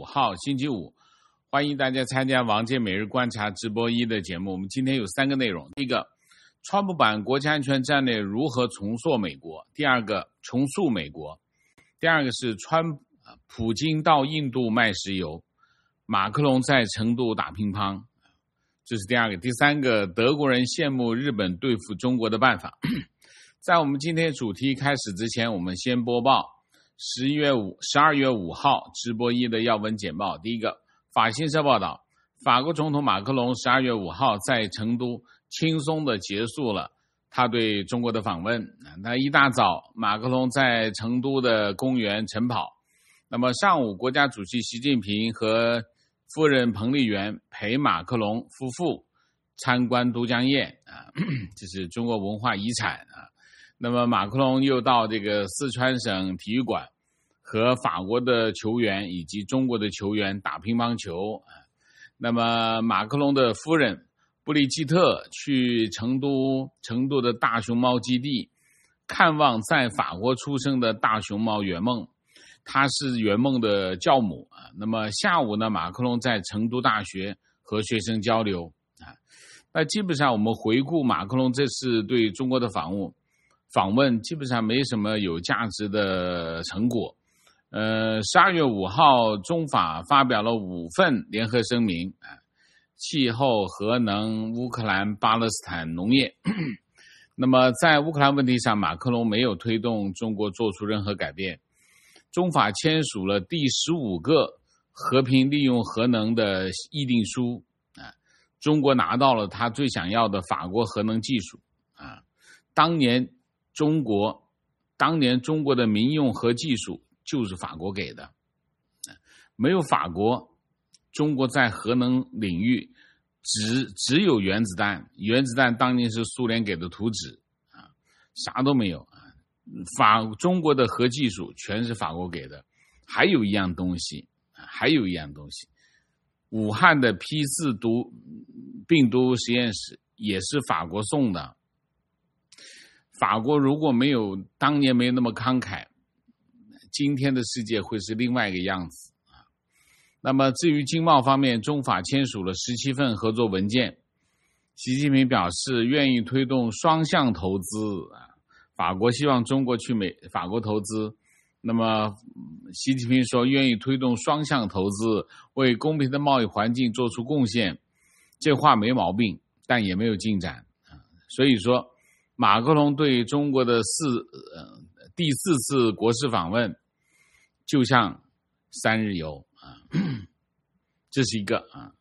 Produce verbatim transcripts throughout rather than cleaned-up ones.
号星期五，欢迎大家参加王健每日观察直播一的节目。我们今天有三个内容：第一个，川普版国家安全战略如何重塑美国；第二个，重塑美国；第二个是川普京到印度卖石油，马克龙在成都打乒乓，这是第二个。第三个，德国人羡慕日本对付中国的办法。在我们今天主题开始之前，我们先播报十月五十二月五号直播一的要闻简报。第一个，法新社报道，法国总统马克龙十二月五号在成都轻松地结束了他对中国的访问。那一大早，马克龙在成都的公园晨跑。那么上午，国家主席习近平和夫人彭丽媛陪马克龙夫妇参观都江堰啊，这是中国文化遗产啊。那么马克龙又到这个四川省体育馆和法国的球员以及中国的球员打乒乓球。那么马克龙的夫人布丽基特去成都成都的大熊猫基地看望在法国出生的大熊猫圆梦，她是圆梦的教母。那么下午呢，马克龙在成都大学和学生交流。那基本上我们回顾马克龙这次对中国的访问访问基本上没什么有价值的成果。呃，十二月五号，中法发表了五份联合声明啊，气候、核能、乌克兰、巴勒斯坦、农业。那么在乌克兰问题上，马克龙没有推动中国做出任何改变。中法签署了第十五个和平利用核能的议定书啊，中国拿到了他最想要的法国核能技术啊，当年。中国当年中国的民用核技术就是法国给的，没有法国，中国在核能领域只只有原子弹，原子弹当年是苏联给的图纸啊，啥都没有啊。法中国的核技术全是法国给的，还有一样东西，还有一样东西，武汉的 P 四 毒病毒实验室也是法国送的。法国如果没有当年没有那么慷慨，今天的世界会是另外一个样子啊。那么至于经贸方面，中法签署了十七份合作文件。习近平表示愿意推动双向投资啊，法国希望中国去美法国投资。那么习近平说愿意推动双向投资，为公平的贸易环境做出贡献，这话没毛病，但也没有进展啊。所以说。马克龙对中国的四呃第四次国事访问，就像三日游啊，这是一个啊。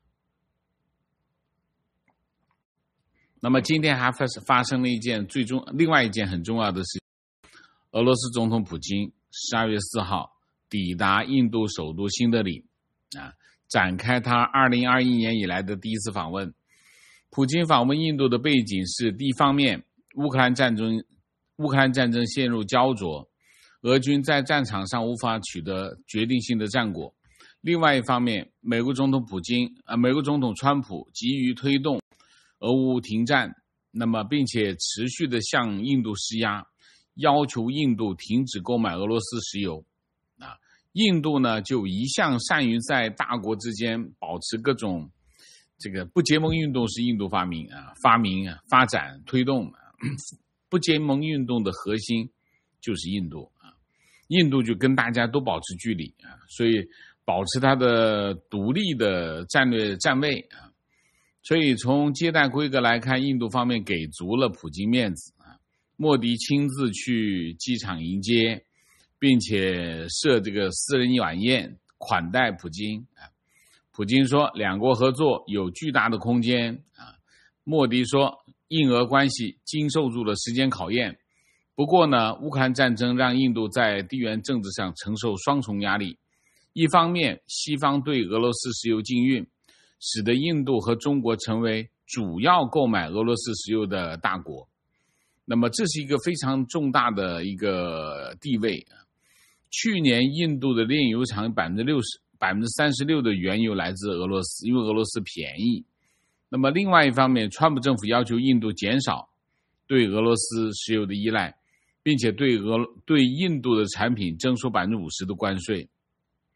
那么今天还发发生了一件最重另外一件很重要的事情，俄罗斯总统普京十二月四号抵达印度首都新德里啊，展开他二零二一年以来的第一次访问。普京访问印度的背景是第一方面。乌克兰战争，乌克兰战争陷入焦灼，俄军在战场上无法取得决定性的战果。另外一方面，美国总统普京，呃，美国总统川普急于推动俄乌停战，那么并且持续的向印度施压，要求印度停止购买俄罗斯石油。啊，印度呢就一向善于在大国之间保持各种这个不结盟运动是印度发明啊，发明啊，发展推动。不结盟运动的核心就是印度啊，印度就跟大家都保持距离啊，所以保持它的独立的战略站位啊。所以从接待规格来看，印度方面给足了普京面子啊，莫迪亲自去机场迎接，并且设这个私人晚宴款待普京啊。普京说两国合作有巨大的空间啊，莫迪说。印俄关系经受住了时间考验，不过呢，乌克兰战争让印度在地缘政治上承受双重压力。一方面，西方对俄罗斯石油禁运，使得印度和中国成为主要购买俄罗斯石油的大国。那么，这是一个非常重大的一个地位。去年，印度的炼油厂百分之六十、百分之三十六的原油来自俄罗斯，因为俄罗斯便宜。那么另外一方面，川普政府要求印度减少对俄罗斯石油的依赖，并且对俄对印度的产品征收 百分之五十 的关税。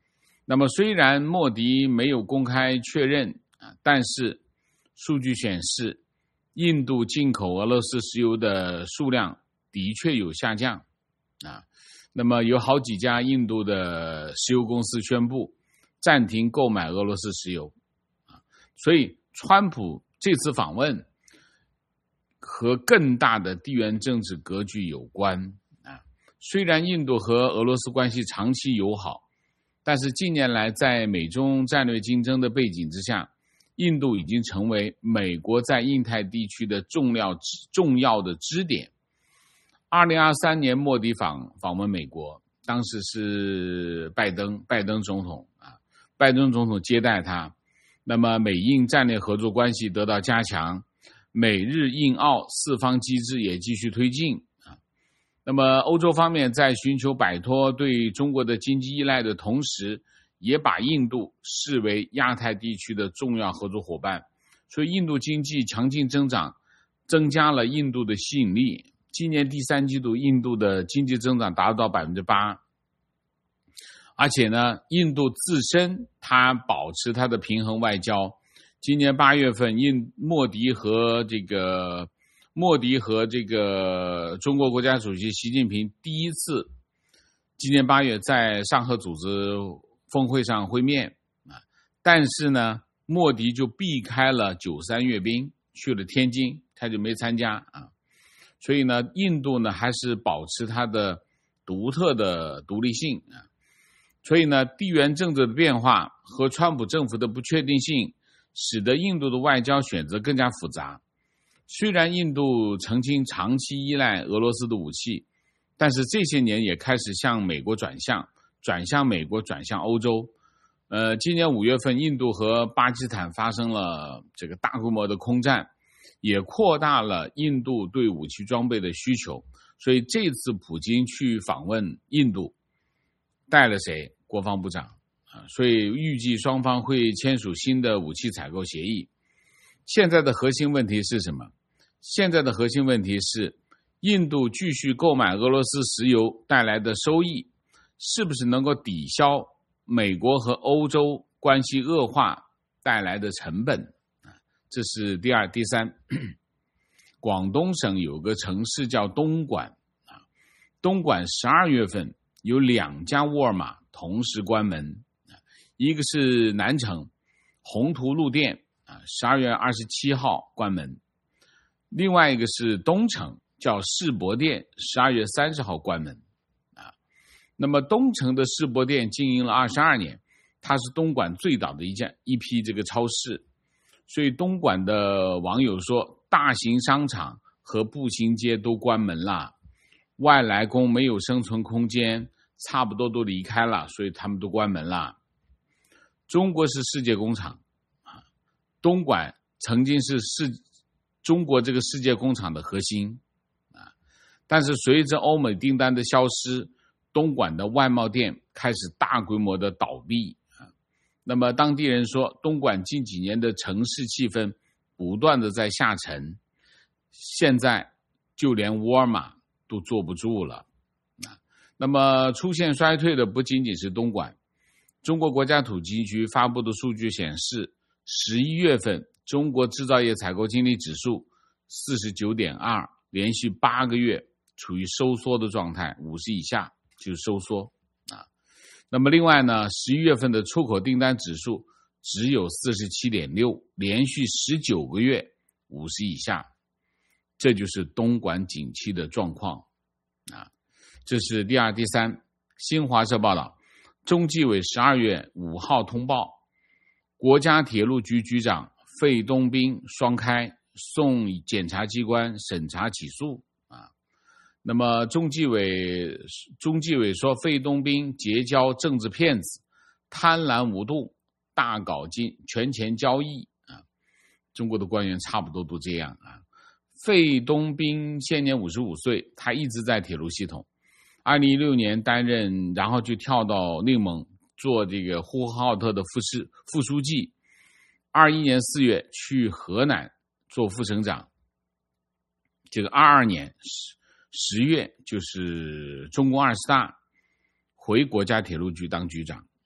那么虽然莫迪没有公开确认啊，但是数据显示，印度进口俄罗斯石油的数量的确有下降啊。那么有好几家印度的石油公司宣布暂停购买俄罗斯石油啊。所以川普这次访问和更大的地缘政治格局有关啊。虽然印度和俄罗斯关系长期友好，但是近年来在美中战略竞争的背景之下，印度已经成为美国在印太地区的重要重要的支点。二零二三年莫迪访访问美国，当时是拜登拜登总统啊，拜登总统接待他，那么美印战略合作关系得到加强，美日印澳四方机制也继续推进啊。那么欧洲方面在寻求摆脱对中国的经济依赖的同时，也把印度视为亚太地区的重要合作伙伴，所以印度经济强劲增长增加了印度的吸引力。今年第三季度印度的经济增长达到 百分之八， 而且呢印度自身它保持它的平衡外交。今年八月份印莫迪和这个莫迪和这个中国国家主席习近平第一次今年八月在上合组织峰会上会面啊，但是呢莫迪就避开了九三阅兵，去了天津，他就没参加啊。所以呢印度呢还是保持它的独特的独立性啊。所以呢地缘政治的变化和川普政府的不确定性使得印度的外交选择更加复杂。虽然印度曾经长期依赖俄罗斯的武器，但是这些年也开始向美国转向转向美国转向欧洲。呃，今年五月份印度和巴基斯坦发生了这个大规模的空战，也扩大了印度对武器装备的需求。所以这次普京去访问印度带了谁？国防部长啊，所以预计双方会签署新的武器采购协议。现在的核心问题是什么？现在的核心问题是印度继续购买俄罗斯石油带来的收益是不是能够抵消美国和欧洲关系恶化带来的成本。这是第二。第三，广东省有个城市叫东莞啊，东莞十二月份有两家沃尔玛同时关门，一个是南城宏图路店啊，十二月二十七号关门，另外一个是东城叫世博店，十二月三十号关门啊。那么东城的世博店经营了二十二年，它是东莞最早的一家一批这个超市。所以东莞的网友说，大型商场和步行街都关门了，外来工没有生存空间，差不多都离开了，所以他们都关门了。中国是世界工厂啊，东莞曾经是世中国这个世界工厂的核心啊，但是随着欧美订单的消失，东莞的外贸店开始大规模的倒闭。那么当地人说，东莞近几年的城市气氛不断的在下沉，现在就连沃尔玛都坐不住了。那么出现衰退的不仅仅是东莞，中国国家统计局发布的数据显示，十一月份中国制造业采购经理指数 四十九点二， 连续八个月处于收缩的状态，五十以下就是收缩。那么另外呢，十一月份的出口订单指数只有 四十七点六， 连续十九个月五十以下，这就是东莞景气的状况啊。这是第二。第三，新华社报道，中纪委十二月五号通报，国家铁路局局长费东斌双开，送检察机关审查起诉。那么中纪委中纪委说，费东斌结交政治骗子，贪婪无度，大搞金权钱交易啊。中国的官员差不多都这样啊。费东斌现年五十五岁，他一直在铁路系统。二零一六年担任，然后就跳到内蒙做这个呼和浩特的副市副书记。二一年四月去河南做副省长。这个二二年十月就是中共二十大，回国家铁路局当局长。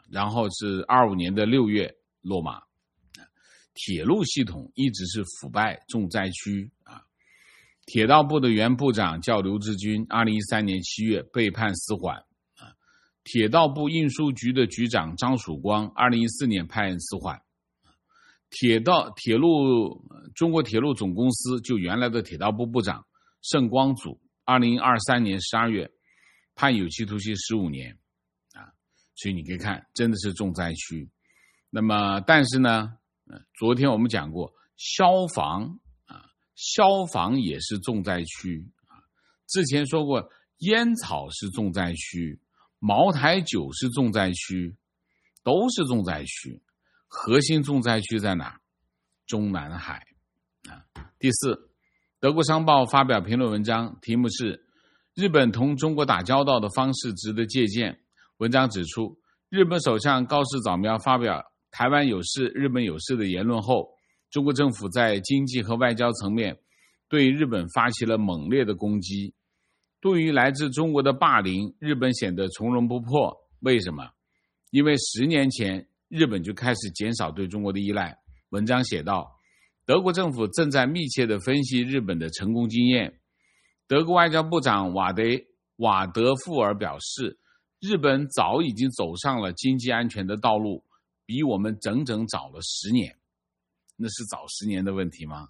然后是二五年的六月落马。铁路系统一直是腐败重灾区啊。铁道部的原部长叫刘志军，二零一三年七月被判死缓啊。铁道部运输局的局长张曙光，二零一四年判死缓。铁道铁路中国铁路总公司就原来的铁道部部长盛光祖，二零二三年十二月判有期徒刑十五年啊。所以你可以看，真的是重灾区。那么，但是呢？昨天我们讲过，消防啊，消防也是重灾区啊。之前说过，烟草是重灾区，茅台酒是重灾区，都是重灾区。核心重灾区在哪？中南海啊。第四，德国商报发表评论文章，题目是日本同中国打交道的方式值得借鉴。文章指出，日本首相高市早苗发表台湾有事、日本有事的言论后，中国政府在经济和外交层面对日本发起了猛烈的攻击。对于来自中国的霸凌，日本显得从容不迫。为什么？因为十年前日本就开始减少对中国的依赖。文章写道，德国政府正在密切地分析日本的成功经验。德国外交部长瓦德瓦德富尔表示，日本早已经走上了经济安全的道路，比我们整整早了十年。那是早十年的问题吗？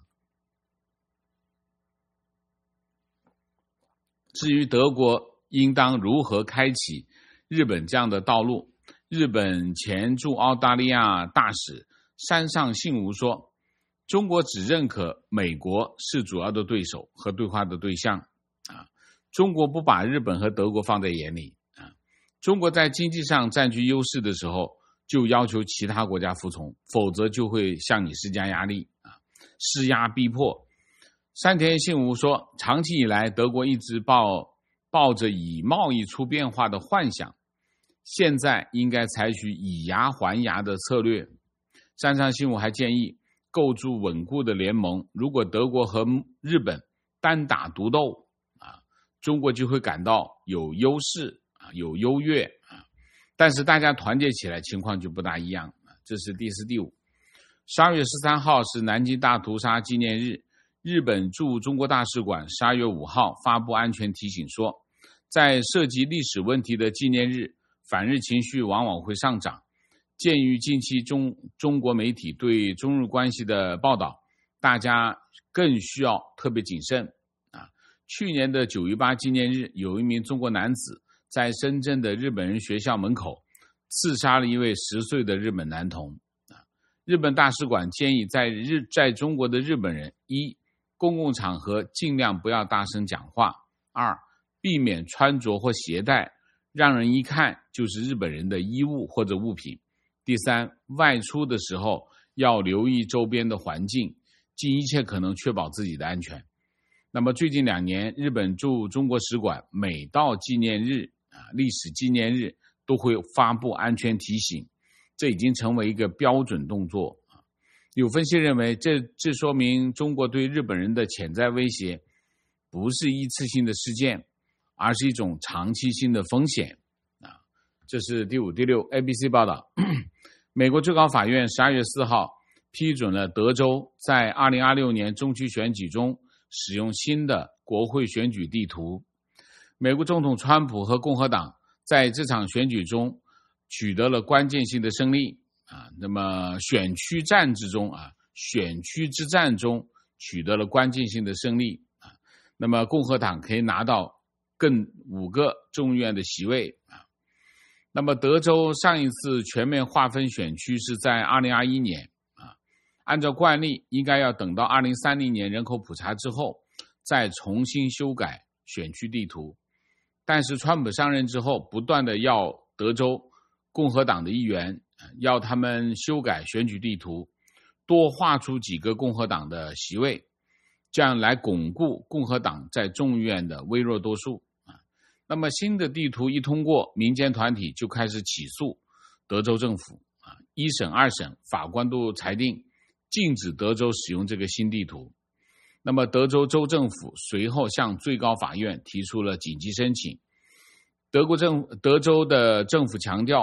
至于德国应当如何开启日本这样的道路，日本前驻澳大利亚大使山上信吾说，中国只认可美国是主要的对手和对话的对象啊，中国不把日本和德国放在眼里啊。中国在经济上占据优势的时候，就要求其他国家服从，否则就会向你施加压力啊，施压逼迫。山田信吾说，长期以来德国一直抱抱着以贸易出变化的幻想，现在应该采取以牙还牙的策略。山上信吾还建议构筑稳固的联盟，如果德国和日本单打独斗啊，中国就会感到有优势啊，有优越啊。但是大家团结起来，情况就不大一样。这是第四、第五。十二月十三号是南京大屠杀纪念日，日本驻中国大使馆十二月五号发布安全提醒说，在涉及历史问题的纪念日，反日情绪往往会上涨。鉴于近期中中国媒体对中日关系的报道，大家更需要特别谨慎啊。去年的九一八纪念日，有一名中国男子在深圳的日本人学校门口刺杀了一位十岁的日本男童。日本大使馆建议在日在中国的日本人：一、公共场合尽量不要大声讲话；二、避免穿着或携带让人一看就是日本人的衣物或者物品；第三，外出的时候要留意周边的环境，尽一切可能确保自己的安全。那么最近两年，日本驻中国使馆每到纪念日啊，历史纪念日都会发布安全提醒，这已经成为一个标准动作。有分析认为，这这说明中国对日本人的潜在威胁不是一次性的事件，而是一种长期性的风险啊。这是第五、第六。A B C 报道，美国最高法院十二月四号批准了德州在二零二六年中期选举中使用新的国会选举地图。美国总统川普和共和党在这场选举中取得了关键性的胜利啊。那么选区战之中啊，选区之战中取得了关键性的胜利啊。那么共和党可以拿到更五个众议院的席位啊。那么德州上一次全面划分选区是在二零二一年啊，按照惯例应该要等到二零三零年人口普查之后再重新修改选区地图。但是川普上任之后，不断的要德州共和党的议员要他们修改选举地图，多划出几个共和党的席位，这样来巩固共和党在众议院的微弱多数。那么新的地图一通过，民间团体就开始起诉德州政府啊，一审、二审法官都裁定禁止德州使用这个新地图。那么德州州政府随后向最高法院提出了紧急申请。德国政德州的政府强调，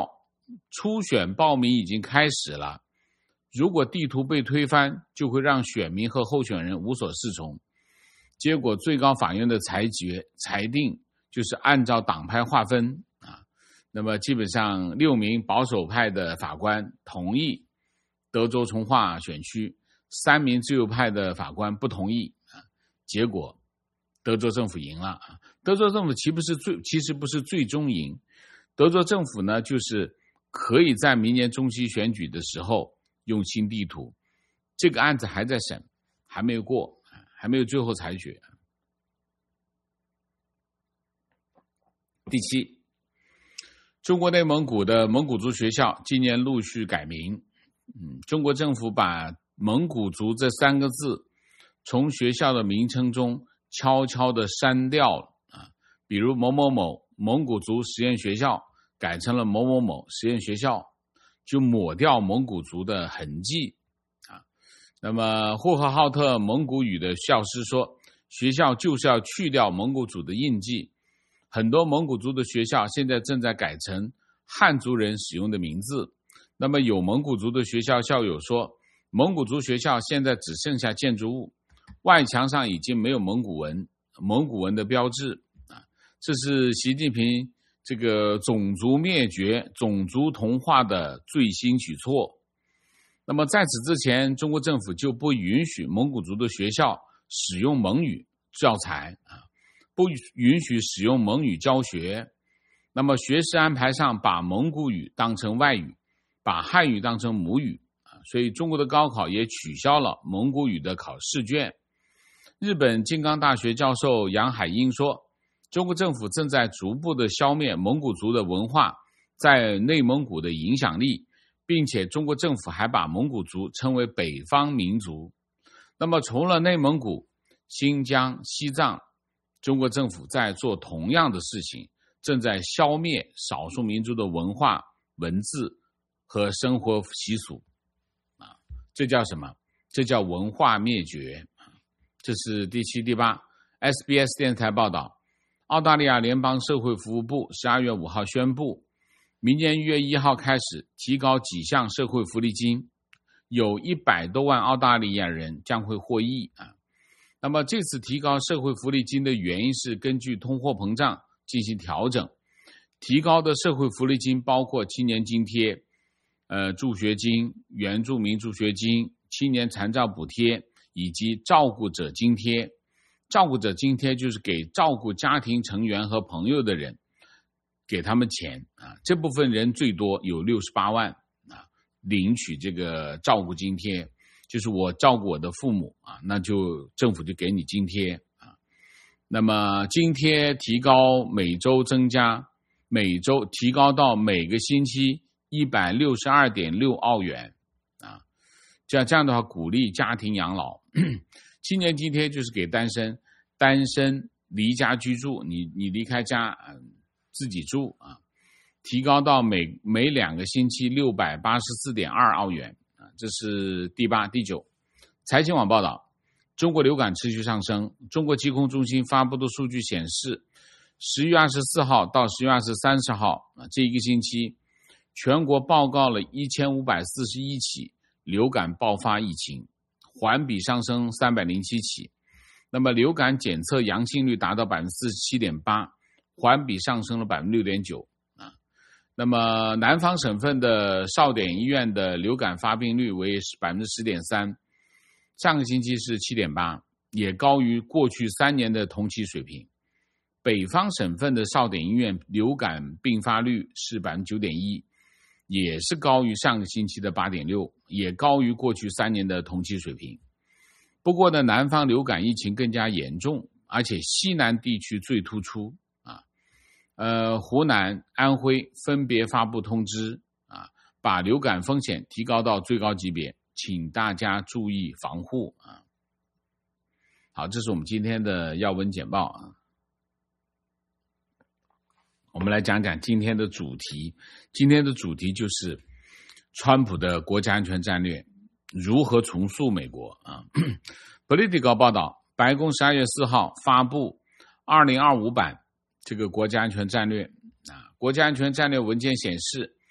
初选报名已经开始了，如果地图被推翻，就会让选民和候选人无所适从。结果最高法院的裁决裁定就是按照党派划分啊，那么基本上六名保守派的法官同意德州重划选区，三名自由派的法官不同意啊，结果德州政府赢了啊。德州政府其不是最其实不是最终赢，德州政府呢就是可以在明年中期选举的时候用新地图，这个案子还在审，还没有过。还没有最后裁决。第七，中国内蒙古的蒙古族学校今年陆续改名。嗯，中国政府把蒙古族这三个字从学校的名称中悄悄地删掉了啊，比如某某某蒙古族实验学校改成了某某某实验学校，就抹掉蒙古族的痕迹。那么呼和浩特蒙古语的教师说，学校就是要去掉蒙古族的印记，很多蒙古族的学校现在正在改成汉族人使用的名字。那么有蒙古族的学校校友说，蒙古族学校现在只剩下建筑物，外墙上已经没有蒙古文蒙古文的标志啊，这是习近平这个种族灭绝种族同化的最新举措。那么在此之前，中国政府就不允许蒙古族的学校使用蒙语教材啊，不允许使用蒙语教学。那么学时安排上把蒙古语当成外语，把汉语当成母语啊，所以中国的高考也取消了蒙古语的考试卷。日本金刚大学教授杨海英说，中国政府正在逐步的消灭蒙古族的文化在内蒙古的影响力，并且中国政府还把蒙古族称为北方民族。那么除了内蒙古、新疆、西藏，中国政府在做同样的事情，正在消灭少数民族的文化、文字和生活习俗啊，这叫什么？这叫文化灭绝。这是第七、第八。S B S 电视台报道，澳大利亚联邦社会服务部十二月五号宣布，明年一月一号开始提高几项社会福利金，有一百多万澳大利亚人将会获益啊。那么这次提高社会福利金的原因是根据通货膨胀进行调整，提高的社会福利金包括青年津贴、呃助学金、原住民助学金、青年残障补贴以及照顾者津贴。照顾者津贴就是给照顾家庭成员和朋友的人，给他们钱啊，这部分人最多有六十八万啊，领取这个照顾津贴，就是我照顾我的父母啊，那就政府就给你津贴啊。那么津贴提高每周增加，每周提高到每个星期一百六十二点六澳元啊，这样这样的话鼓励家庭养老。青年津贴就是给单身单身离家居住，你你离开家、呃、自己住啊，提高到每每两个星期六百八十四点二澳元啊，这是第八、第九。财经网报道，中国流感持续上升。中国疾控中心发布的数据显示，十月二十四号到十月二十三号啊，这一个星期，全国报告了一千五百四十一起流感爆发疫情，环比上升三百零七起。那么流感检测阳性率达到 百分之四十七点八， 环比上升了 百分之六点九 啊。那么南方省份的少点医院的流感发病率为 百分之十点三， 上个星期是 七点八， 也高于过去三年的同期水平。北方省份的少点医院流感并发率是 百分之九点一， 也是高于上个星期的 八点六， 也高于过去三年的同期水平。不过呢，南方流感疫情更加严重，而且西南地区最突出啊。呃，湖南、安徽分别发布通知啊，把流感风险提高到最高级别，请大家注意防护啊。好，这是我们今天的要闻简报啊。我们来讲讲今天的主题，今天的主题就是川普的国家安全战略如何重塑美国啊。Politico 报道，白宫十二月四号发布二零二五版这个国家安全战略啊。国家安全战略文件显示，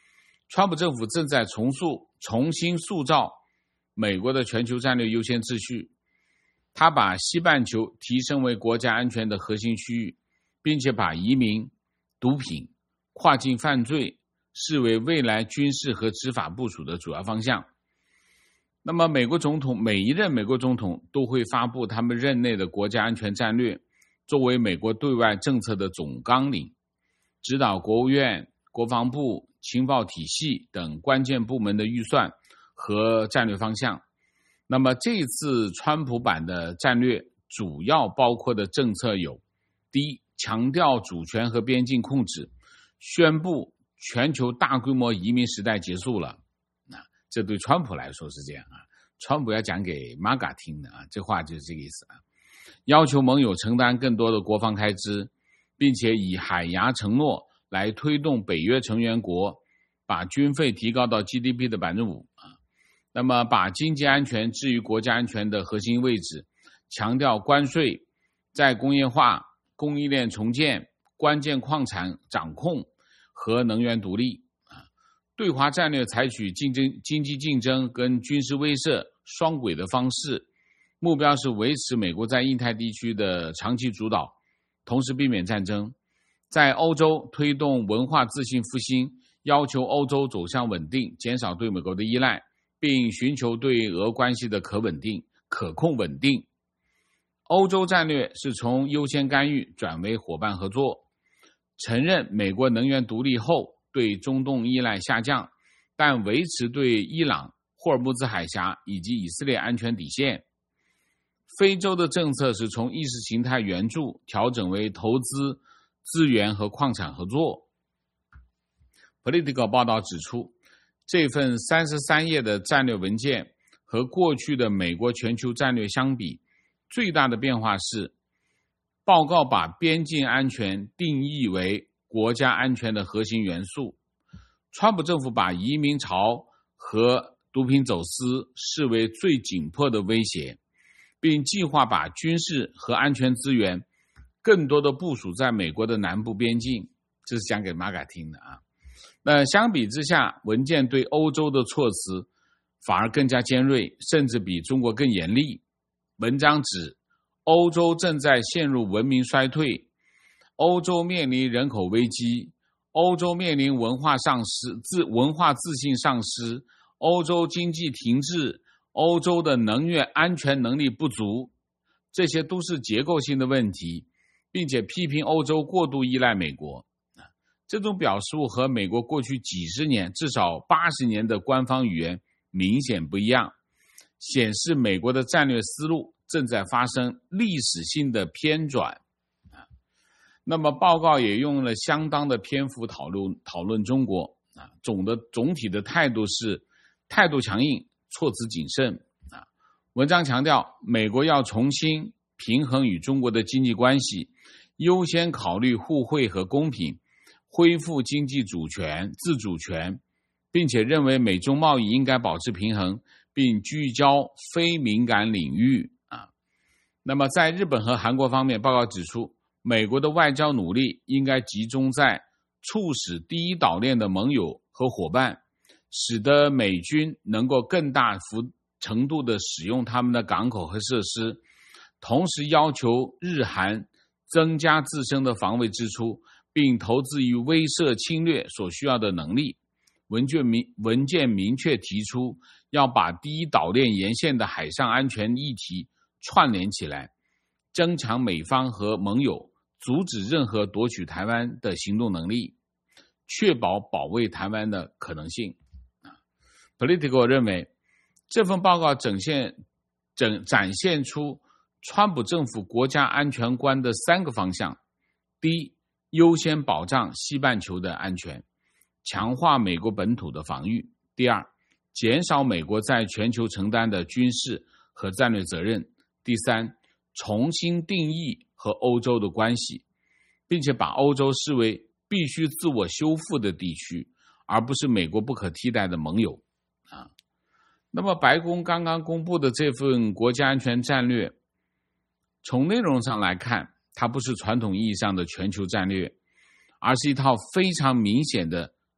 川普政府正在重塑、重新塑造美国的全球战略优先秩序。他把西半球提升为国家安全的核心区域，并且把移民、毒品、跨境犯罪视为未来军事和执法部署的主要方向。那么美国总统，每一任美国总统都会发布他们任内的国家安全战略，作为美国对外政策的总纲领，指导国务院、国防部、情报体系等关键部门的预算和战略方向。那么这一次川普版的战略主要包括的政策有：第一，强调主权和边境控制，宣布全球大规模移民时代结束了。啊，这对川普来说是这样啊，川普要讲给 M A G A 听的啊，这话就是这个意思啊。要求盟友承担更多的国防开支，并且以海牙承诺来推动北约成员国把军费提高到 G D P 的 百分之五 啊。那么把经济安全置于国家安全的核心位置，强调关税、再工业化、供应链重建、关键矿产掌控和能源独立。对华战略采取竞争、经济竞争跟军事威慑双轨的方式，目标是维持美国在印太地区的长期主导，同时避免战争。在欧洲推动文化自信复兴，要求欧洲走向稳定，减少对美国的依赖，并寻求对俄关系的可稳定、可控稳定。欧洲战略是从优先干预转为伙伴合作，承认美国能源独立后对中东依赖下降，但维持对伊朗、霍尔木兹海峡以及以色列安全底线。非洲的政策是从意识形态援助调整为投资、资源和矿产合作。Politico 报道指出，这份三十三页的战略文件和过去的美国全球战略相比，最大的变化是，报告把边境安全定义为国家安全的核心元素。川普政府把移民潮和毒品走私视为最紧迫的威胁，并计划把军事和安全资源更多的部署在美国的南部边境。这是讲给马嘎听的啊。那相比之下，文件对欧洲的措辞反而更加尖锐，甚至比中国更严厉。文章指，欧洲正在陷入文明衰退，欧洲面临人口危机，欧洲面临文化丧失、自文化自信丧失，欧洲经济停滞，欧洲的能源安全能力不足，这些都是结构性的问题，并且批评欧洲过度依赖美国。这种表述和美国过去几十年至少八十年的官方语言明显不一样，显示美国的战略思路正在发生历史性的偏转。那么报告也用了相当的篇幅讨论讨论中国啊，总的总体的态度是态度强硬，措辞谨慎啊。文章强调，美国要重新平衡与中国的经济关系，优先考虑互惠和公平，恢复经济主权、自主权，并且认为美中贸易应该保持平衡，并聚焦非敏感领域啊。那么在日本和韩国方面，报告指出，美国的外交努力应该集中在促使第一岛链的盟友和伙伴，使得美军能够更大幅程度地使用他们的港口和设施，同时要求日韩增加自身的防卫支出，并投资于威慑侵略所需要的能力。文件明文件明确提出，要把第一岛链沿线的海上安全议题串联起来，增强美方和盟友阻止任何夺取台湾的行动能力，确保保卫台湾的可能性。Politico 认为，这份报告整现整展现出川普政府国家安全观的三个方向：第一，优先保障西半球的安全，强化美国本土的防御；第二，减少美国在全球承担的军事和战略责任；第三，重新定义和欧洲的关系，并且把欧洲视为必须自我修复的地区，而不是美国不可替代的盟友啊。那么白宫刚刚公布的这份国家安全战略，从内容上来看，它不是传统意义上的全球战略，而是一套非常明显的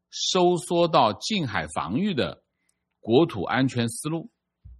收缩到近海防御的国土安全思路。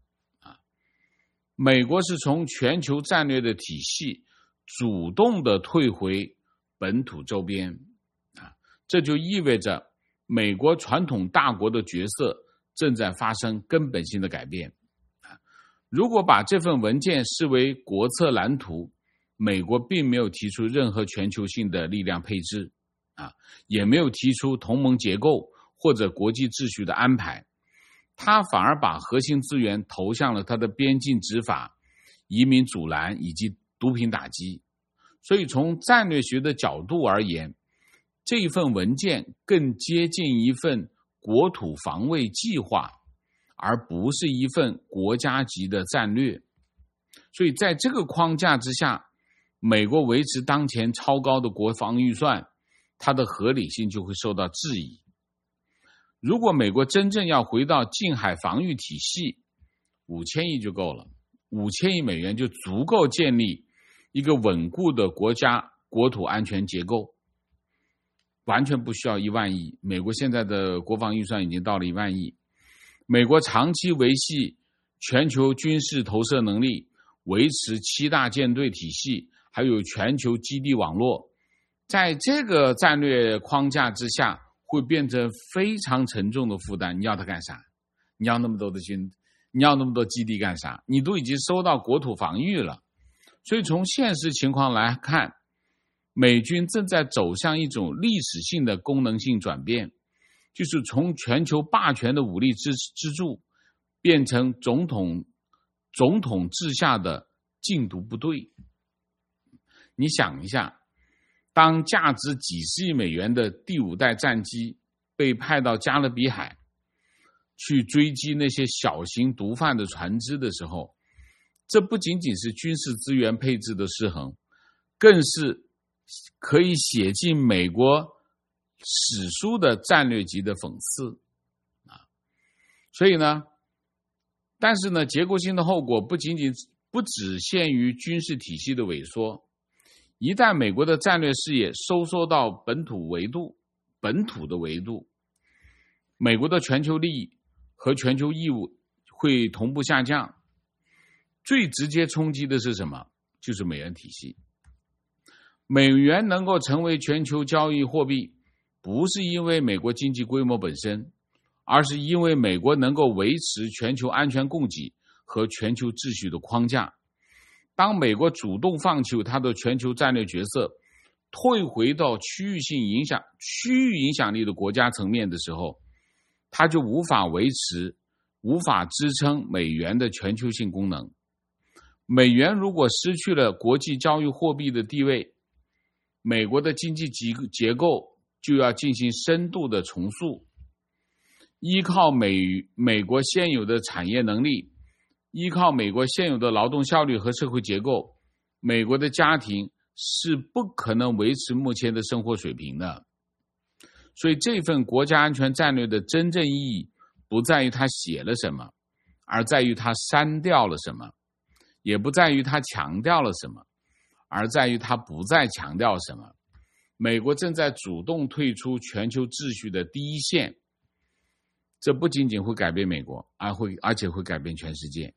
美国是从全球战略的体系主动的退回本土周边，这就意味着美国传统大国的角色正在发生根本性的改变。如果把这份文件视为国策蓝图，美国并没有提出任何全球性的力量配置，啊，也没有提出同盟结构或者国际秩序的安排，他反而把核心资源投向了他的边境执法、移民阻拦以及毒品打击。所以从战略学的角度而言，这一份文件更接近一份国土防卫计划，而不是一份国家级的战略。所以在这个框架之下，美国维持当前超高的国防预算，它的合理性就会受到质疑。如果美国真正要回到近海防御体系，五千亿就够了，五千亿美元就足够建立一个稳固的国家国土安全结构，完全不需要一万亿。美国现在的国防预算已经到了一万亿。美国长期维系全球军事投射能力，维持七大舰队体系，还有全球基地网络，在这个战略框架之下，会变成非常沉重的负担。你要它干啥？你要那么多的军，你要那么多基地干啥？你都已经收到国土防御了。所以从现实情况来看，美军正在走向一种历史性的功能性转变，就是从全球霸权的武力支支柱变成总统总统治下的禁毒部队。你想一下，当价值几十亿美元的第五代战机被派到加勒比海去追击那些小型毒贩的船只的时候，这不仅仅是军事资源配置的失衡，更是可以写进美国史书的战略级的讽刺啊！所以呢，但是呢，结构性的后果不仅仅不只限于军事体系的萎缩。一旦美国的战略视野收缩到本土维度、本土的维度，美国的全球利益和全球义务会同步下降。最直接冲击的是什么？就是美元体系。美元能够成为全球交易货币，不是因为美国经济规模本身，而是因为美国能够维持全球安全供给和全球秩序的框架。当美国主动放弃它的全球战略角色，退回到区域性影响、区域影响力的国家层面的时候，它就无法维持、无法支撑美元的全球性功能。美元如果失去了国际交易货币的地位，美国的经济结构就要进行深度的重塑。依靠美美国现有的产业能力，依靠美国现有的劳动效率和社会结构，美国的家庭是不可能维持目前的生活水平的。所以这份国家安全战略的真正意义不在于他写了什么，而在于他删掉了什么，也不在于他强调了什么，而在于他不再强调什么。美国正在主动退出全球秩序的第一线，这不仅仅会改变美国，而会而且会改变全世界。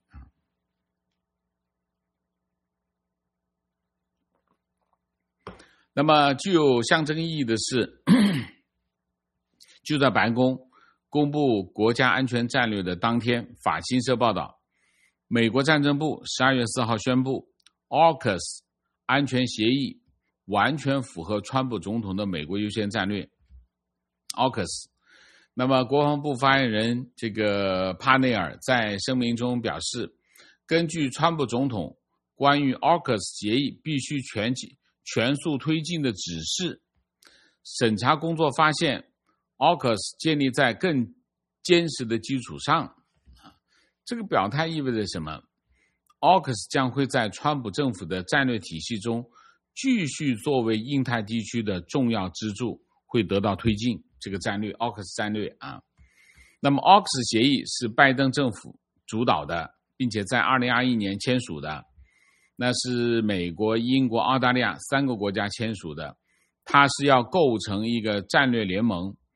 那么具有象征意义的是，就在白宫公布国家安全战略的当天，法新社报道，美国战争部十二月四号宣布 A U K U S 安全协议完全符合川普总统的美国优先战略 A U K U S。 那么国防部发言人这个帕内尔在声明中表示，根据川普总统关于 A U K U S 协议必须全全速推进的指示，审查工作发现 A U K U S 建立在更坚实的基础上。这个表态意味着什么？ A U K U S 将会在川普政府的战略体系中继续作为印太地区的重要支柱，会得到推进。这个战略 A U K U S 战略啊，那么 A U K U S 协议是拜登政府主导的，并且在二零二一年签署的，那是美国、英国、澳大利亚三个国家签署的。它是要构成一个战略联盟，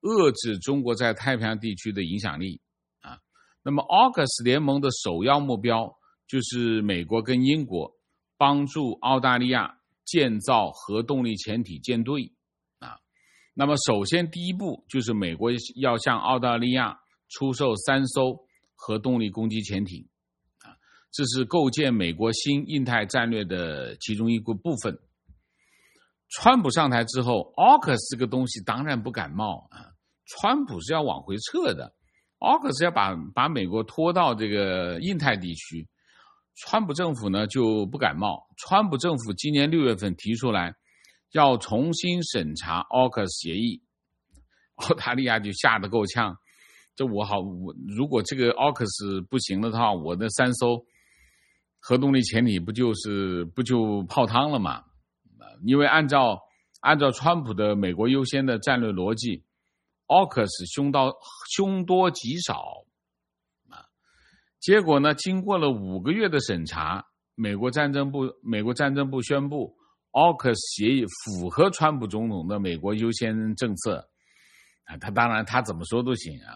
遏制中国在太平洋地区的影响力啊。那么 A U K U S 联盟的首要目标就是美国跟英国帮助澳大利亚建造核动力潜艇舰队啊。那么首先第一步就是美国要向澳大利亚出售三艘核动力攻击潜艇啊，这是构建美国新印太战略的其中一个部分。川普上台之后 A U K U S 这个东西当然不感冒啊，川普是要往回撤的， A U K U S 要把把美国拖到这个印太地区，川普政府呢就不感冒。川普政府今年六月份提出来要重新审查 A U K U S 协议，澳大利亚就吓得够呛，这我好，我如果这个 A U K U S 不行了的话，我的三艘核动力潜艇不就是不就泡汤了吗？因为按照按照川普的美国优先的战略逻辑 ，A U K U S 凶到凶多吉少啊。结果呢，经过了五个月的审查，美国战争部美国战争部宣布 A U K U S 协议符合川普总统的美国优先政策啊。他当然他怎么说都行啊。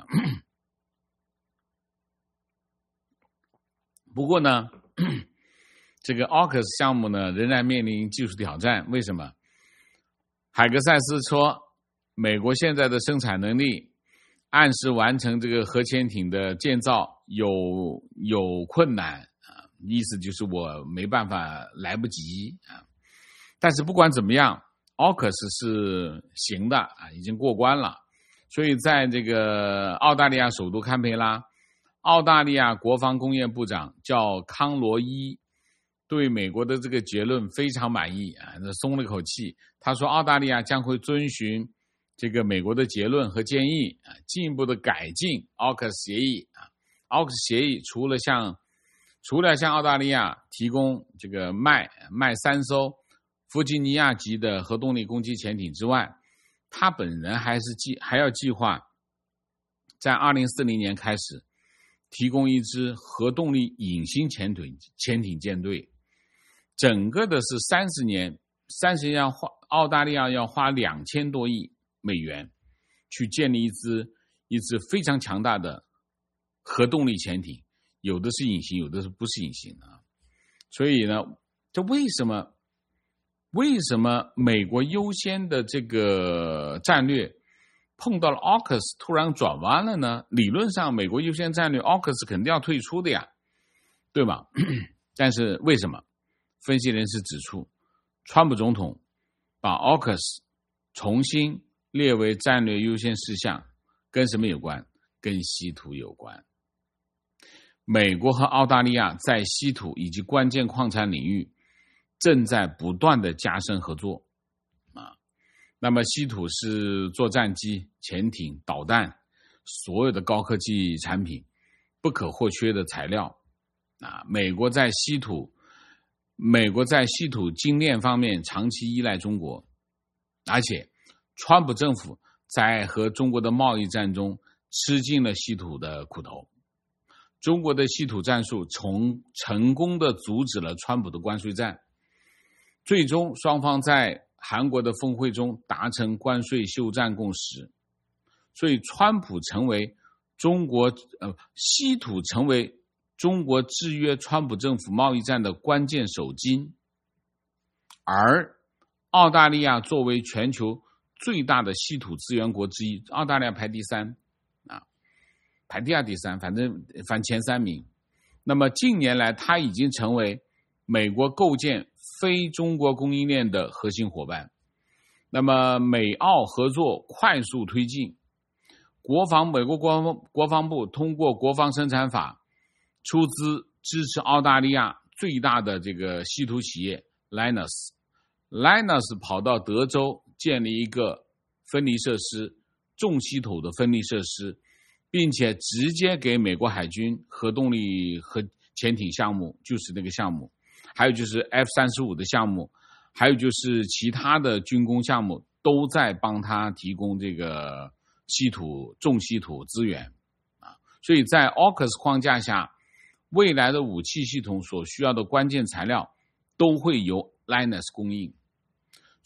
不过呢，这个 A U K U S 项目呢仍然面临技术挑战。为什么？海格塞斯说，美国现在的生产能力按时完成这个核潜艇的建造有有困难啊，意思就是我没办法，来不及啊。但是不管怎么样 ，A U K U S 是行的啊，已经过关了。所以在这个澳大利亚首都堪培拉，澳大利亚国防工业部长叫康罗伊，对美国的这个结论非常满意啊，松了口气。他说澳大利亚将会遵循这个美国的结论和建议啊，进一步的改进 A U K U S 协议啊。A U K U S 协议除了向除了向澳大利亚提供这个卖卖三艘弗吉尼亚级的核动力攻击潜艇之外，他本人还是计还要计划在二零四零年开始提供一支核动力隐形潜艇潜艇舰队。整个的是三十年，三十年花澳大利亚要花两千多亿美元去建立一支一支非常强大的核动力潜艇，有的是隐形，有的是不是隐形的。所以呢，这为什么为什么美国优先的这个战略碰到了 A U K U S 突然转弯了呢？理论上美国优先战略 A U K U S 肯定要退出的呀，对吧？但是为什么？分析人士指出，川普总统把 A U K U S 重新列为战略优先事项，跟什么有关？跟稀土有关。美国和澳大利亚在稀土以及关键矿产领域正在不断的加深合作啊。那么稀土是作战机、潜艇、导弹所有的高科技产品不可或缺的材料啊。美国在稀土美国在稀土精炼方面长期依赖中国，而且川普政府在和中国的贸易战中吃尽了稀土的苦头。中国的稀土战术从成功的阻止了川普的关税战，最终双方在韩国的峰会中达成关税休战共识，所以川普成为中国呃稀土成为中国制约川普政府贸易战的关键手金。而澳大利亚作为全球最大的稀土资源国之一，澳大利亚排第三啊，排第二第三，反正反前三名。那么近年来它已经成为美国构建非中国供应链的核心伙伴。那么美澳合作快速推进，国防美国国防国防部通过国防生产法出资支持澳大利亚最大的这个稀土企业 Lynas Lynas 跑到德州建立一个分离设施，重稀土的分离设施，并且直接给美国海军核动力核潜艇项目，就是那个项目，还有就是 F 三十五 的项目，还有就是其他的军工项目，都在帮他提供这个稀土重稀土资源啊。所以在 A U K U S 框架下，未来的武器系统所需要的关键材料都会由 Lynas 供应。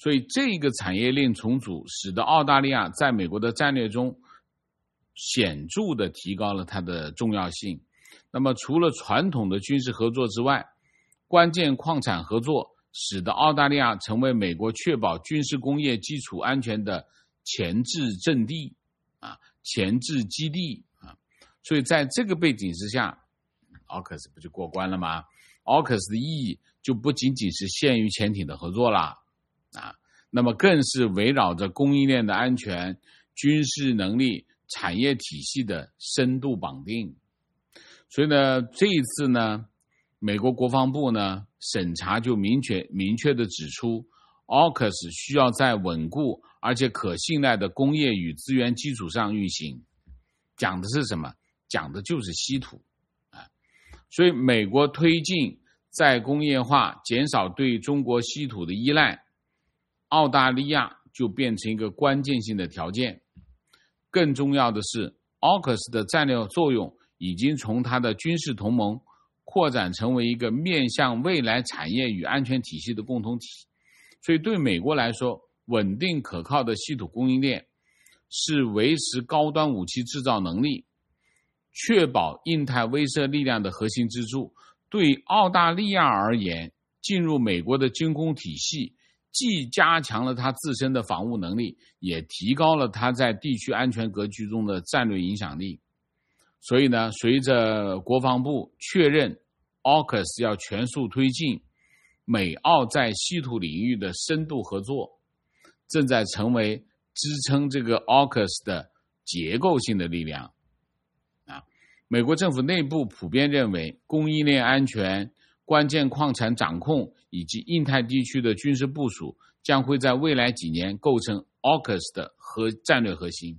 所以这个产业链重组使得澳大利亚在美国的战略中显著地提高了它的重要性。那么除了传统的军事合作之外，关键矿产合作使得澳大利亚成为美国确保军事工业基础安全的前置阵地啊，前置基地啊。所以在这个背景之下 ，A U K U S 不就过关了吗？ A U K U S 的意义就不仅仅是限于潜艇的合作啦啊，那么更是围绕着供应链的安全、军事能力、产业体系的深度绑定。所以呢，这一次呢，美国国防部呢审查就明确明确的指出 ，A U K U S 需要在稳固而且可信赖的工业与资源基础上运行。讲的是什么？讲的就是稀土啊。所以美国推进再工业化，减少对中国稀土的依赖，澳大利亚就变成一个关键性的条件。更重要的是 ，A U K U S 的战略作用已经从它的军事同盟扩展成为一个面向未来产业与安全体系的共同体。所以对美国来说，稳定可靠的稀土供应链是维持高端武器制造能力、确保印太威慑力量的核心支柱。对澳大利亚而言，进入美国的军工体系既加强了它自身的防务能力，也提高了它在地区安全格局中的战略影响力。所以呢，随着国防部确认 A U K U S 要全速推进美澳在稀土领域的深度合作，正在成为支撑这个 A U K U S 的结构性的力量。啊，美国政府内部普遍认为，供应链安全、关键矿产掌控以及印太地区的军事部署将会在未来几年构成 A U K U S 的核战略核心。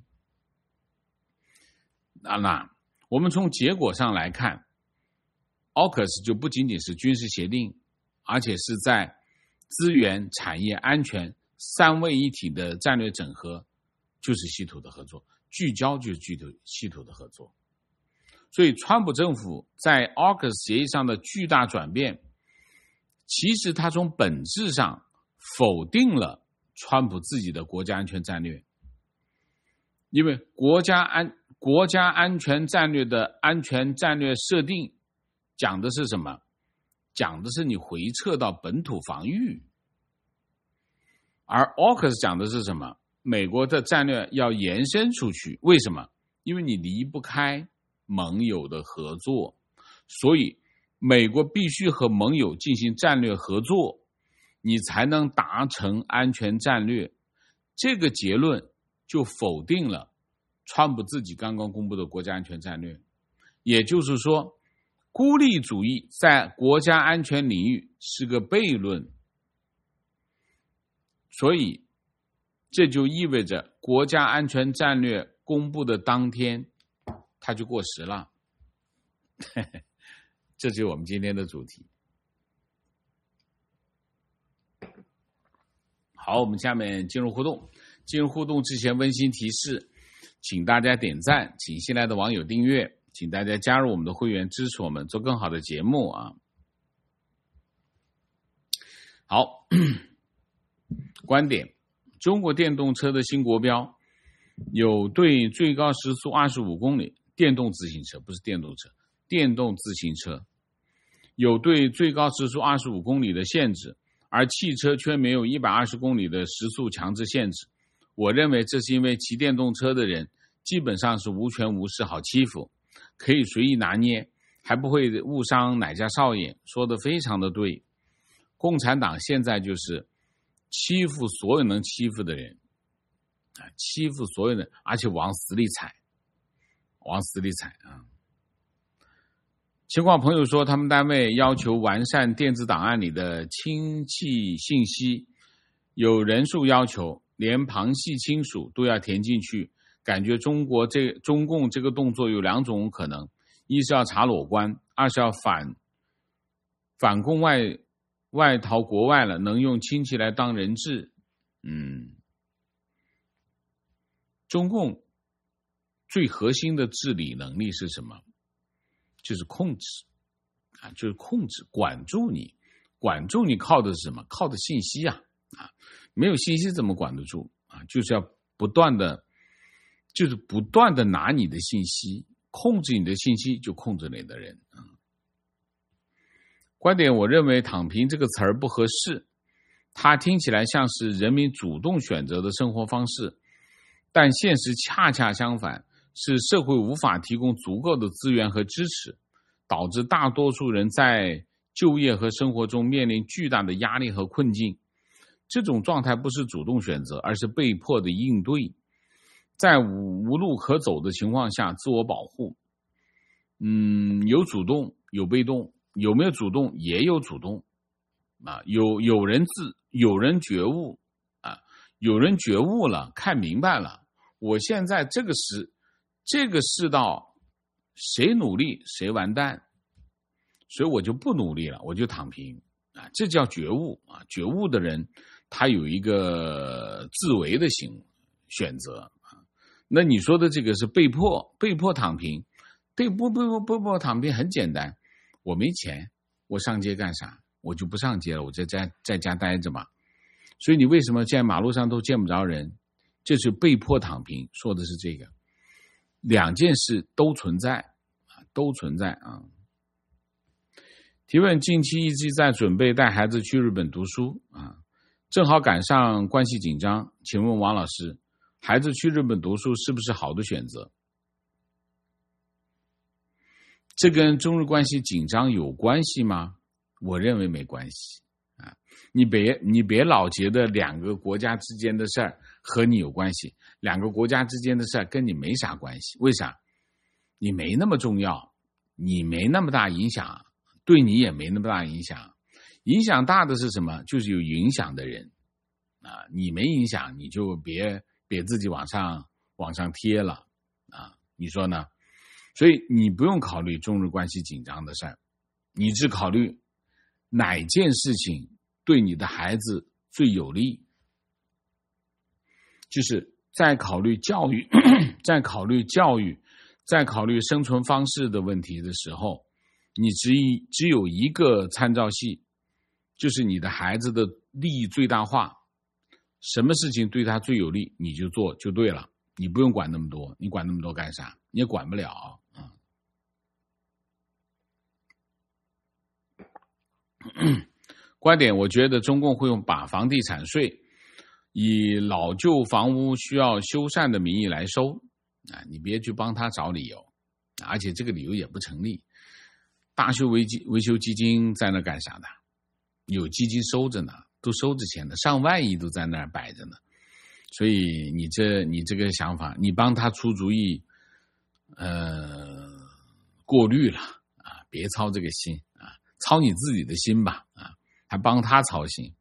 啊，那我们从结果上来看 ，A U K U S 就不仅仅是军事协定，而且是在资源、产业、安全三位一体的战略整合，就是稀土的合作，聚焦就是聚土稀土的合作。所以，川普政府在 A U K U S 协议上的巨大转变，其实它从本质上否定了川普自己的国家安全战略，因为国家安国家安全战略的安全战略设定讲的是什么？讲的是你回撤到本土防御。而 A U K U S 讲的是什么？美国的战略要延伸出去。为什么？因为你离不开盟友的合作，所以美国必须和盟友进行战略合作，你才能达成安全战略。这个结论就否定了川普自己刚刚公布的国家安全战略。也就是说，孤立主义在国家安全领域是个悖论。所以这就意味着国家安全战略公布的当天它就过时了。这就是我们今天的主题。好，我们下面进入互动。进入互动之前温馨提示，请大家点赞，请新来的网友订阅，请大家加入我们的会员，支持我们做更好的节目啊。好，观点：中国电动车的新国标有对最高时速二十五公里，电动自行车不是电动车，电动自行车有对最高时速二十五公里的限制，而汽车却没有一百二十公里的时速强制限制。我认为这是因为骑电动车的人基本上是无权无势，好欺负，可以随意拿捏，还不会误伤哪家少爷。说得非常的对。共产党现在就是欺负所有能欺负的人，欺负所有人，而且往死里踩，往死里踩啊！情况朋友说，他们单位要求完善电子档案里的亲戚信息，有人数要求，连旁系亲属都要填进去。感觉中国这中共这个动作有两种可能：一是要查裸官，二是要反反共外外逃国外了，能用亲戚来当人质。嗯，中共最核心的治理能力是什么？就是控制啊，就是控制，管住你，管住你靠的是什么？靠的信息啊啊，没有信息怎么管得住啊？就是要不断的，就是不断的拿你的信息，控制你的信息，就控制你的人啊。观点，我认为躺平这个词儿不合适，它听起来像是人民主动选择的生活方式，但现实恰恰相反，是社会无法提供足够的资源和支持，导致大多数人在就业和生活中面临巨大的压力和困境。这种状态不是主动选择，而是被迫的应对。在无路可走的情况下，自我保护，嗯，有主动，有被动，有没有主动也有主动啊，有有人自有人觉悟啊，有人觉悟了，看明白了，我现在这个时这个世道，谁努力谁完蛋，所以我就不努力了，我就躺平啊，这叫觉悟啊！觉悟的人，他有一个自为的行选择啊。那你说的这个是被迫，被迫躺平，被迫被迫被迫躺平很简单，我没钱，我上街干啥？我就不上街了，我在家在家待着嘛。所以你为什么现在马路上都见不着人？这是被迫躺平，说的是这个。两件事都存在啊，都存在啊。提问：近期一直在准备带孩子去日本读书啊，正好赶上关系紧张，请问王老师，孩子去日本读书是不是好的选择？这跟中日关系紧张有关系吗？我认为没关系啊。你别你别老觉得两个国家之间的事儿和你有关系，两个国家之间的事儿跟你没啥关系。为啥？你没那么重要，你没那么大影响，对你也没那么大影响。影响大的是什么？就是有影响的人啊，你没影响，你就别别自己往上往上贴了啊，你说呢？所以你不用考虑中日关系紧张的事儿，你只考虑哪件事情对你的孩子最有利，就是在考虑教育在考虑教育在考虑生存方式的问题的时候，你只一只有一个参照系，就是你的孩子的利益最大化，什么事情对他最有利你就做就对了，你不用管那么多，你管那么多干啥？你也管不了啊。观点，我觉得中共会用把房地产税以老旧房屋需要修缮的名义来收啊，你别去帮他找理由，而且这个理由也不成立。大修维基维修基金在那干啥的？有基金收着呢，都收着钱的，上万亿都在那儿摆着呢。所以你这你这个想法，你帮他出主意，呃，过滤了啊，别操这个心啊，操你自己的心吧啊，还帮他操心。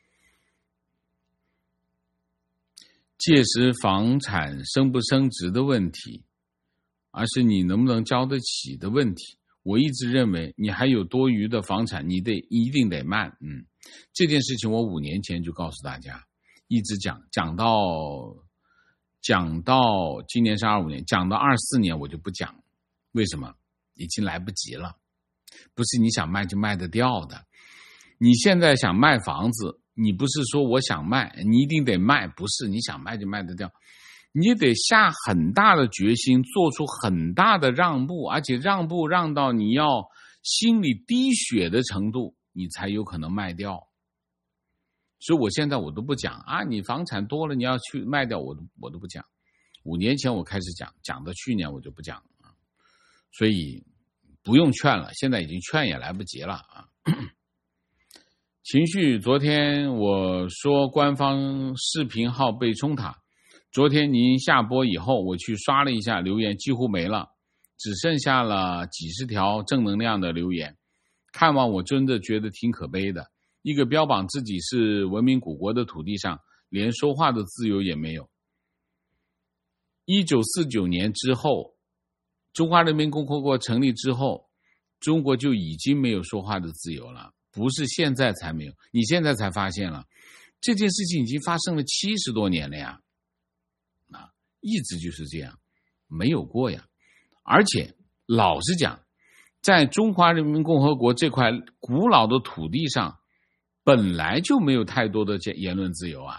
届时房产升不升值的问题，而是你能不能交得起的问题。我一直认为，你还有多余的房产，你得一定得卖。嗯，这件事情我五年前就告诉大家，一直讲讲到讲到今年是二五年，讲到二四年我就不讲。为什么？已经来不及了，不是你想卖就卖得掉的。你现在想卖房子，你不是说我想卖，你一定得卖，不是你想卖就卖得掉。你得下很大的决心，做出很大的让步，而且让步让到你要心里滴血的程度，你才有可能卖掉。所以我现在我都不讲啊，你房产多了你要去卖掉，我都我都不讲。五年前我开始讲，讲到去年我就不讲了，所以不用劝了，现在已经劝也来不及了啊。情绪，昨天我说官方视频号被冲塔，昨天您下播以后，我去刷了一下留言，几乎没了，只剩下了几十条正能量的留言。看完我真的觉得挺可悲的，一个标榜自己是文明古国的土地上，连说话的自由也没有。一九四九年之后，中华人民共和国成立之后，中国就已经没有说话的自由了，不是现在才没有，你现在才发现了，这件事情已经发生了七十多年了呀，啊，一直就是这样，没有过呀。而且老实讲，在中华人民共和国这块古老的土地上， 本来就没有太多的言论自由啊。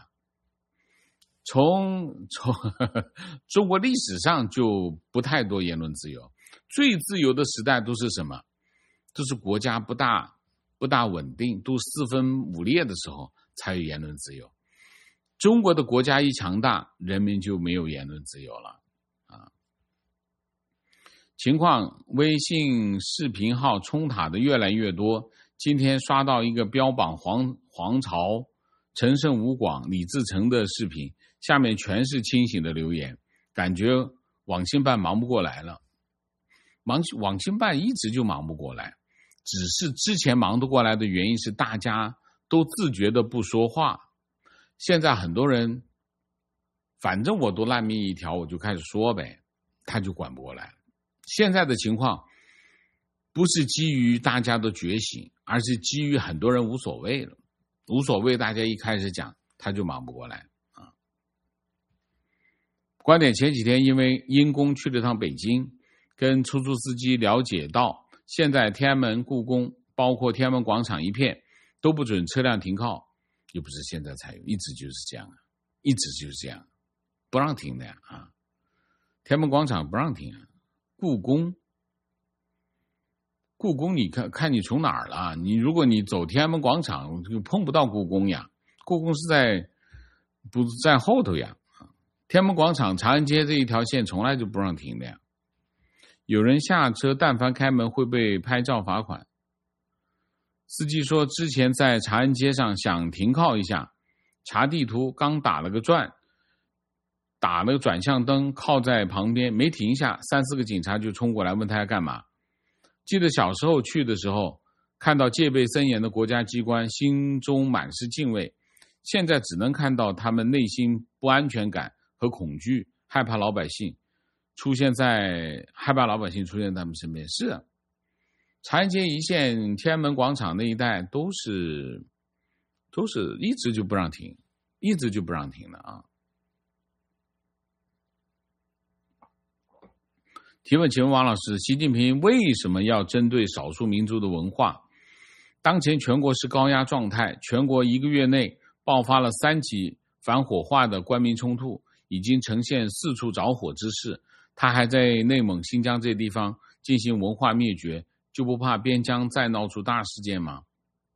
从从呵呵中国历史上就不太多言论自由，最自由的时代都是什么？都是国家不大不大稳定，都四分五裂的时候才有言论自由。中国的国家一强大，人民就没有言论自由了啊。情况，微信视频号冲塔的越来越多。今天刷到一个标榜黄黄巢、陈胜吴广、李自成的视频，下面全是清醒的留言，感觉网信办忙不过来了。忙网信办一直就忙不过来，只是之前忙得过来的原因是大家都自觉的不说话。现在很多人，反正我都烂命一条，我就开始说呗，他就管不过来了。现在的情况不是基于大家的觉醒，而是基于很多人无所谓了，无所谓，大家一开始讲，他就忙不过来啊。观点前几天因为因公去了趟北京，跟出租司机了解到，现在天安门、故宫，包括天安门广场一片都不准车辆停靠，又不是现在才有，一直就是这样啊，一直就是这样，不让停的呀啊！天安门广场不让停啊，故宫。故宫你看看你从哪儿了？你如果你走天安门广场就碰不到故宫呀，故宫是在不在后头呀？天安门广场、长安街这一条线从来就不让停的呀。有人下车但凡开门会被拍照罚款。司机说之前在长安街上想停靠一下，查地图刚打了个转，打了个转向灯靠在旁边没停下，三四个警察就冲过来问他要干嘛。记得小时候去的时候，看到戒备森严的国家机关，心中满是敬畏。现在只能看到他们内心不安全感和恐惧，害怕老百姓出现在害怕老百姓出现在他们身边。是啊，长安街一线、天安门广场那一带都是都是一直就不让停，一直就不让停的啊。提问，请问王老师，习近平为什么要针对少数民族的文化？当前全国是高压状态，全国一个月内爆发了三起反火化的官民冲突，已经呈现四处着火之势。他还在内蒙、新疆这地方进行文化灭绝，就不怕边疆再闹出大事件吗？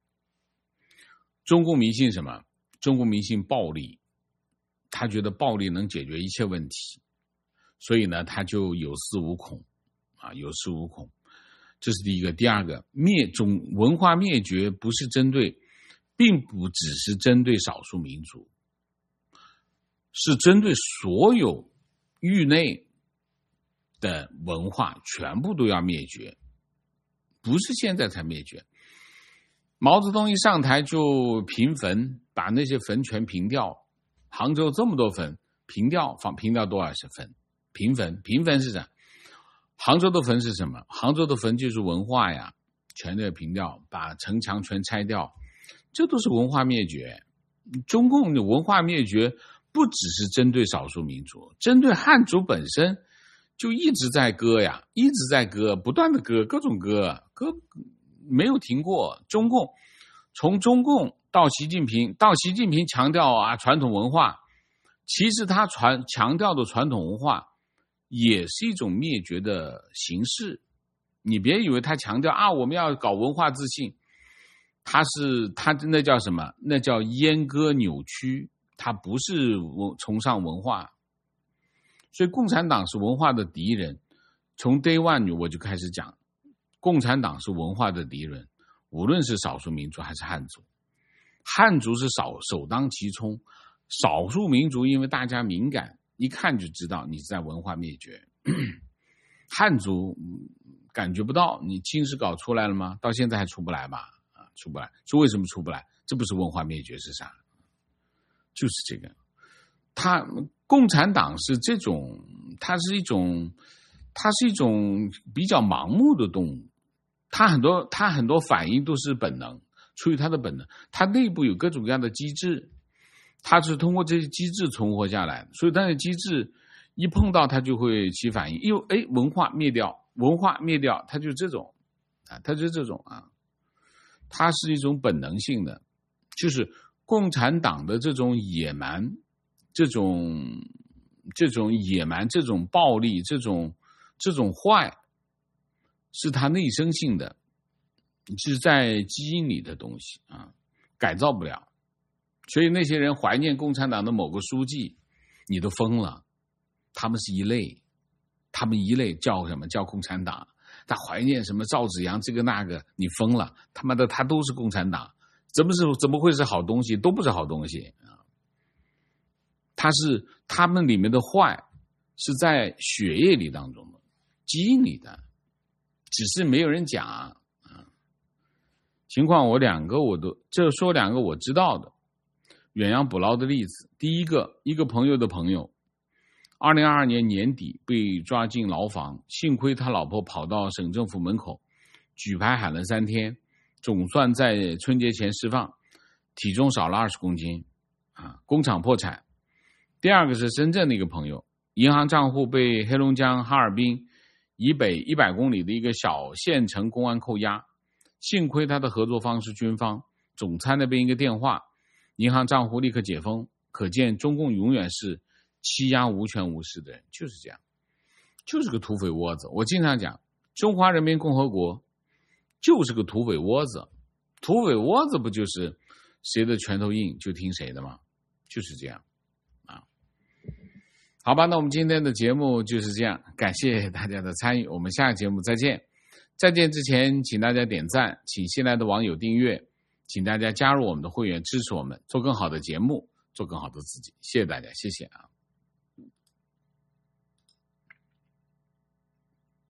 中共迷信什么？中共迷信暴力，他觉得暴力能解决一切问题。所以呢，他就有恃无恐啊，有恃无恐。这是第一个。第二个，灭种文化灭绝不是针对，并不只是针对少数民族，是针对所有域内的文化全部都要灭绝，不是现在才灭绝。毛泽东一上台就平坟，把那些坟全平掉。杭州这么多坟，平掉，放平掉多少是坟？平坟，平坟是啥？杭州的坟是什么？杭州的坟就是文化呀，全都要平掉，把城墙全拆掉，这都是文化灭绝。中共的文化灭绝不只是针对少数民族，针对汉族本身就一直在割呀，一直在割，不断的割，各种割，割没有停过。中共从中共到习近平，到习近平强调啊传统文化，其实他传强调的传统文化也是一种灭绝的形式。你别以为他强调啊我们要搞文化自信，他是他那叫什么？那叫阉割扭曲，他不是崇尚文化。所以共产党是文化的敌人。从 day one 我就开始讲，共产党是文化的敌人，无论是少数民族还是汉族。汉族是首首当其冲，少数民族因为大家敏感，一看就知道你是在文化灭绝。汉族感觉不到，你清史稿出来了吗？到现在还出不来吧？啊，出不来。说为什么出不来？这不是文化灭绝是啥？就是这个。他共产党是这种，它是一种，它是一种比较盲目的动物。它很多，它很多反应都是本能，出于它的本能。它内部有各种各样的机制，它是通过这些机制存活下来，所以它的机制一碰到它就会起反应。又哎，文化灭掉，文化灭掉，它就这种啊，它就这种啊，它是一种本能性的。 就是共产党的这种野蛮，这种这种野蛮，这种暴力，这种这种坏，是他内生性的，是在基因里的东西啊，改造不了。所以那些人怀念共产党的某个书记，你都疯了。他们是一类，他们一类叫什么？叫共产党。他怀念什么赵紫阳这个那个，你疯了。他妈的，他都是共产党，怎么是怎么会是好东西？都不是好东西啊。他是他们里面的坏，是在血液里当中的，基因里的，只是没有人讲啊。情况我两个我都这说两个我知道的远洋捕捞的例子。第一个，一个朋友的朋友二零二二年年底被抓进牢房，幸亏他老婆跑到省政府门口举牌喊了三天，总算在春节前释放，体重少了二十公斤啊，工厂破产。第二个是深圳的一个朋友，银行账户被黑龙江哈尔滨以北一百公里的一个小县城公安扣押，幸亏他的合作方是军方，总参那边一个电话，银行账户立刻解封。可见中共永远是欺压无权无势的人，就是这样，就是个土匪窝子。我经常讲，中华人民共和国就是个土匪窝子，土匪窝子不就是谁的拳头硬就听谁的吗？就是这样啊。好吧，那我们今天的节目就是这样，感谢大家的参与，我们下个节目再见。再见之前，请大家点赞，请新来的网友订阅，请大家加入我们的会员，支持我们做更好的节目，做更好的自己。谢谢大家，谢谢啊。